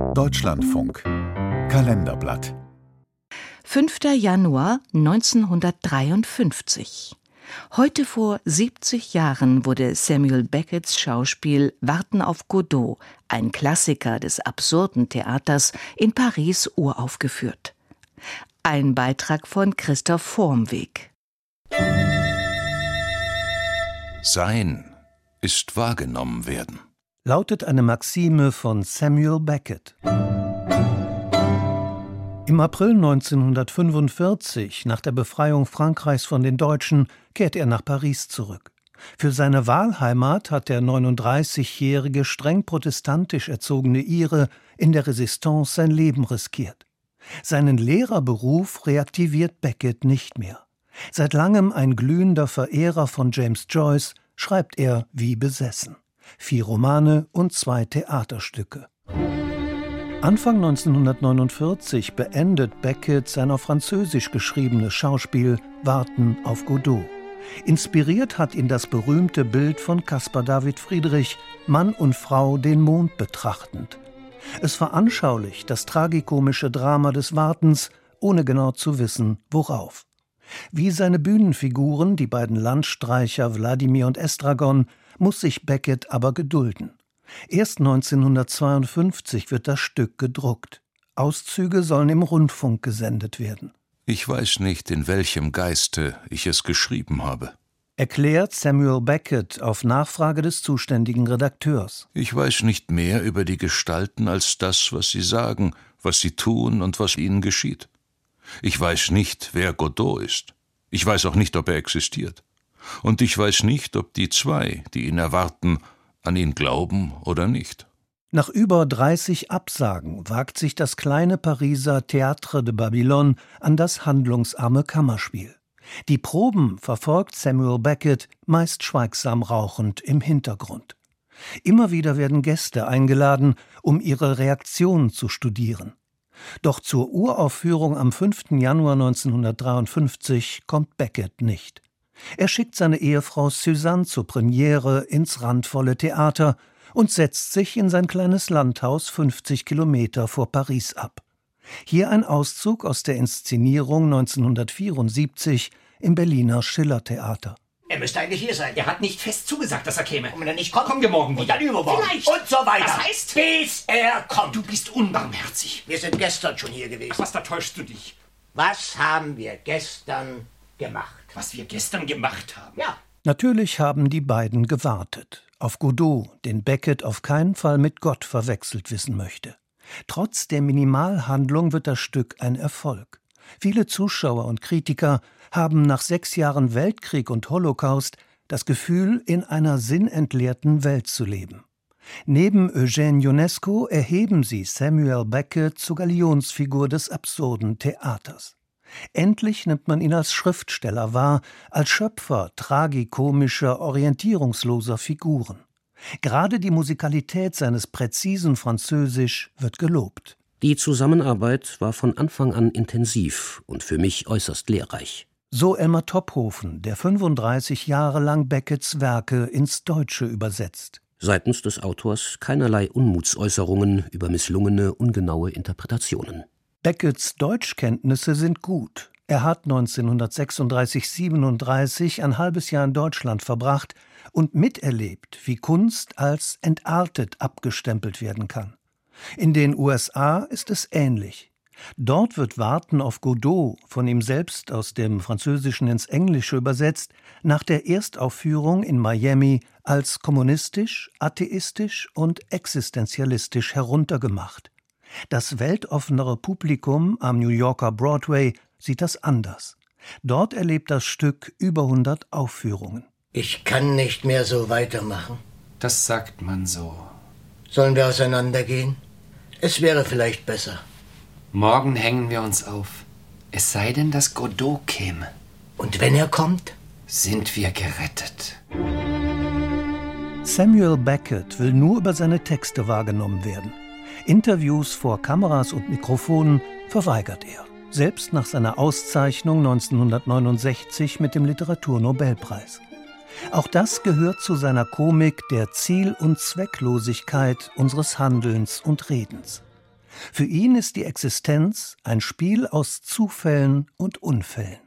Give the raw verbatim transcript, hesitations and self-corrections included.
Deutschlandfunk Kalenderblatt fünfter Januar neunzehnhundertdreiundfünfzig. Heute vor siebzig Jahren wurde Samuel Becketts Schauspiel Warten auf Godot, ein Klassiker des absurden Theaters, in Paris uraufgeführt. Ein Beitrag von Christoph Vormweg. Sein ist wahrgenommen werden, lautet eine Maxime von Samuel Beckett. Im April neunzehnhundertfünfundvierzig, nach der Befreiung Frankreichs von den Deutschen, kehrt er nach Paris zurück. Für seine Wahlheimat hat der neununddreißigjährige, streng protestantisch erzogene Ire in der Resistance sein Leben riskiert. Seinen Lehrerberuf reaktiviert Beckett nicht mehr. Seit langem ein glühender Verehrer von James Joyce, schreibt er wie besessen. Vier Romane und zwei Theaterstücke. Anfang neunzehnhundertneunundvierzig beendet Beckett sein auf Französisch geschriebenes Schauspiel Warten auf Godot. Inspiriert hat ihn das berühmte Bild von Caspar David Friedrich, Mann und Frau den Mond betrachtend. Es veranschaulicht das tragikomische Drama des Wartens, ohne genau zu wissen, worauf. Wie seine Bühnenfiguren, die beiden Landstreicher Wladimir und Estragon, muss sich Beckett aber gedulden. Erst neunzehnhundertzweiundfünfzig wird das Stück gedruckt. Auszüge sollen im Rundfunk gesendet werden. Ich weiß nicht, in welchem Geiste ich es geschrieben habe, erklärt Samuel Beckett auf Nachfrage des zuständigen Redakteurs. Ich weiß nicht mehr über die Gestalten als das, was sie sagen, was sie tun und was ihnen geschieht. Ich weiß nicht, wer Godot ist. Ich weiß auch nicht, ob er existiert. Und ich weiß nicht, ob die zwei, die ihn erwarten, an ihn glauben oder nicht. Nach über dreißig Absagen wagt sich das kleine Pariser Théâtre de Babylone an das handlungsarme Kammerspiel. Die Proben verfolgt Samuel Beckett meist schweigsam rauchend im Hintergrund. Immer wieder werden Gäste eingeladen, um ihre Reaktionen zu studieren. Doch zur Uraufführung am fünften Januar neunzehnhundertdreiundfünfzig kommt Beckett nicht. Er schickt seine Ehefrau Suzanne zur Premiere ins randvolle Theater und setzt sich in sein kleines Landhaus fünfzig Kilometer vor Paris ab. Hier ein Auszug aus der Inszenierung neunzehnhundertvierundsiebzig im Berliner Schillertheater. Er müsste eigentlich hier sein. Er hat nicht fest zugesagt, dass er käme. Und wenn er nicht kommt, kommen wir morgen wieder. Und dann übermorgen. Vielleicht. Und so weiter. Das heißt, bis er kommt. Du bist unbarmherzig. Wir sind gestern schon hier gewesen. Was, da täuschst du dich? Was haben wir gestern gemacht? Was wir gestern gemacht haben? Ja. Natürlich haben die beiden gewartet. Auf Godot, den Beckett auf keinen Fall mit Gott verwechselt wissen möchte. Trotz der Minimalhandlung wird das Stück ein Erfolg. Viele Zuschauer und Kritiker haben nach sechs Jahren Weltkrieg und Holocaust das Gefühl, in einer sinnentleerten Welt zu leben. Neben Eugène Ionesco erheben sie Samuel Beckett zur Galionsfigur des absurden Theaters. Endlich nimmt man ihn als Schriftsteller wahr, als Schöpfer tragikomischer, orientierungsloser Figuren. Gerade die Musikalität seines präzisen Französisch wird gelobt. Die Zusammenarbeit war von Anfang an intensiv und für mich äußerst lehrreich. So Elmar Topphofen, der fünfunddreißig Jahre lang Becketts Werke ins Deutsche übersetzt. Seitens des Autors keinerlei Unmutsäußerungen über misslungene, ungenaue Interpretationen. Becketts Deutschkenntnisse sind gut. Er hat neunzehnhundertsechsunddreißig siebenunddreißig ein halbes Jahr in Deutschland verbracht und miterlebt, wie Kunst als entartet abgestempelt werden kann. In den U S A ist es ähnlich. Dort wird Warten auf Godot, von ihm selbst aus dem Französischen ins Englische übersetzt, nach der Erstaufführung in Miami als kommunistisch, atheistisch und existenzialistisch heruntergemacht. Das weltoffenere Publikum am New Yorker Broadway sieht das anders. Dort erlebt das Stück über hundert Aufführungen. Ich kann nicht mehr so weitermachen. Das sagt man so. Sollen wir auseinandergehen? Es wäre vielleicht besser. Morgen hängen wir uns auf. Es sei denn, dass Godot käme. Und wenn er kommt? Sind wir gerettet. Samuel Beckett will nur über seine Texte wahrgenommen werden. Interviews vor Kameras und Mikrofonen verweigert er, selbst nach seiner Auszeichnung neunzehnhundertneunundsechzig mit dem Literaturnobelpreis. Auch das gehört zu seiner Komik der Ziel- und Zwecklosigkeit unseres Handelns und Redens. Für ihn ist die Existenz ein Spiel aus Zufällen und Unfällen.